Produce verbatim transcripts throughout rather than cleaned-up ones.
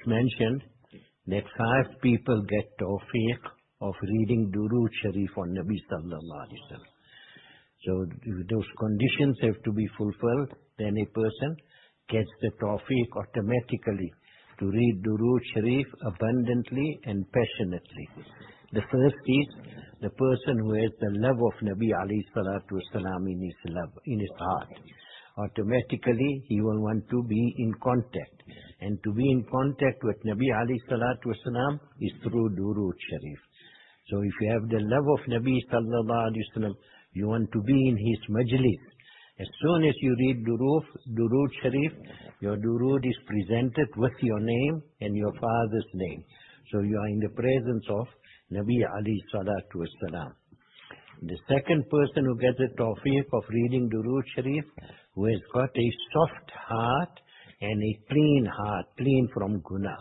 mentioned that five people get tawfiq of reading Durood Sharif on Nabi Sallallahu Alaihi Wasallam. So those conditions have to be fulfilled, then a person gets the tawfiq automatically to read Durood Sharif abundantly and passionately. The first is the person who has the love of Nabi alayhi salatu wasalam in his love, in his heart. Automatically he will want to be in contact. And to be in contact with Nabi alayhi salatu wasalam is through Durood Sharif. So if you have the love of Nabi sallallahu alayhi wasallam, you want to be in his majlis. As soon as you read Durood, Durood Sharif, your Durood is presented with your name and your father's name. So you are in the presence of Nabi alayhi salatu wasalam. The second person who gets the tawfiq of reading Durood Sharif, who has got a soft heart and a clean heart, clean from guna.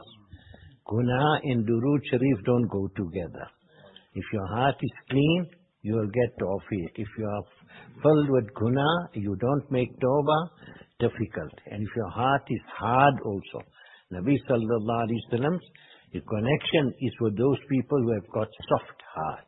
Guna and Durood Sharif don't go together. If your heart is clean, you will get tawfiq. If you are filled with guna, you don't make tawbah, difficult. And if your heart is hard also, Nabi sallallahu alayhi wa sallam, the connection is with those people who have got soft hearts.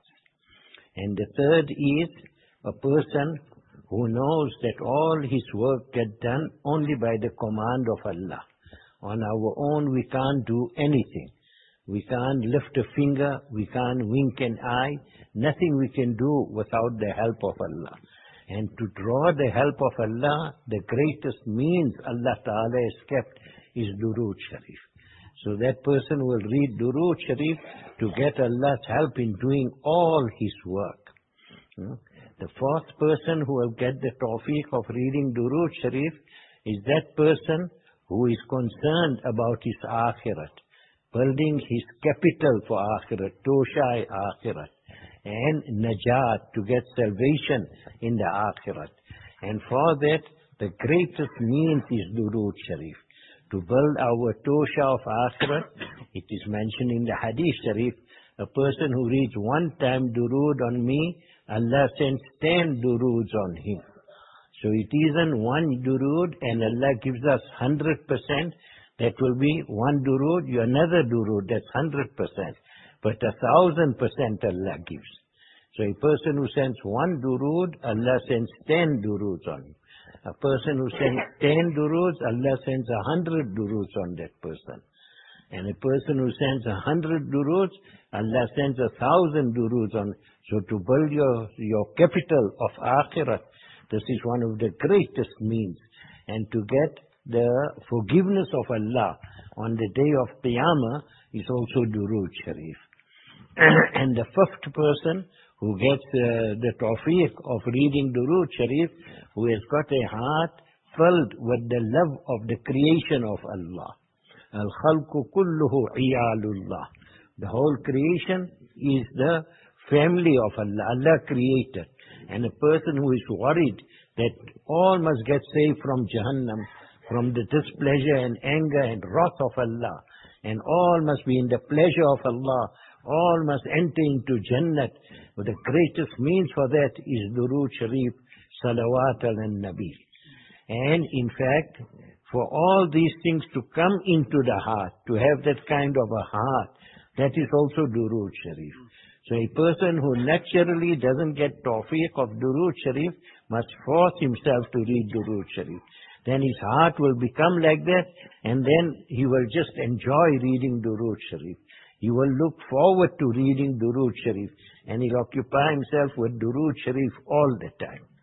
And the third is a person who knows that all his work gets done only by the command of Allah. On our own we can't do anything. We can't lift a finger, we can't wink an eye, nothing we can do without the help of Allah. And to draw the help of Allah, the greatest means Allah Ta'ala has kept is Durood Sharif. So that person will read Durood Sharif to get Allah's help in doing all his work. Hmm? The fourth person who will get the tawfiq of reading Durood Sharif is that person who is concerned about his akhirat, building his capital for akhirat, toshai akhirat, and najat, to get salvation in the akhirat. And for that, the greatest means is Durood Sharif. To build our tosha of akhirat, it is mentioned in the Hadith Sharif, a person who reads one time Durood on me, Allah sends ten Duroods on him. So it isn't one Durood and Allah gives us one hundred percent. That will be one Durood, you another Durood, that's one hundred percent. But a thousand percent Allah gives. So a person who sends one Durood, Allah sends ten Duroods on him. A person who sends ten Duroods, Allah sends a hundred Duroods on that person. And a person who sends a hundred Duroods, Allah sends a thousand Duroods on. So to build your, your capital of akhirat, this is one of the greatest means. And to get the forgiveness of Allah on the day of Qiyamah is also Durood Sharif. And the fifth person who gets uh, the tawfiq of reading Durood Sharif, who has got a heart filled with the love of the creation of Allah. Al-khalqu kulluhu iyalullah. The whole creation is the family of Allah. Allah created. And a person who is worried that all must get saved from Jahannam, from the displeasure and anger and wrath of Allah, and all must be in the pleasure of Allah, all must enter into Jannat. But the greatest means for that is Durood Sharif, Salawat al-Nabi. And in fact, for all these things to come into the heart, to have that kind of a heart, that is also Durood Sharif. So a person who naturally doesn't get tawfiq of Durood Sharif must force himself to read Durood Sharif. Then his heart will become like that, and then he will just enjoy reading Durood Sharif. He will look forward to reading Durood Sharif, and he'll occupy himself with Durood Sharif all the time.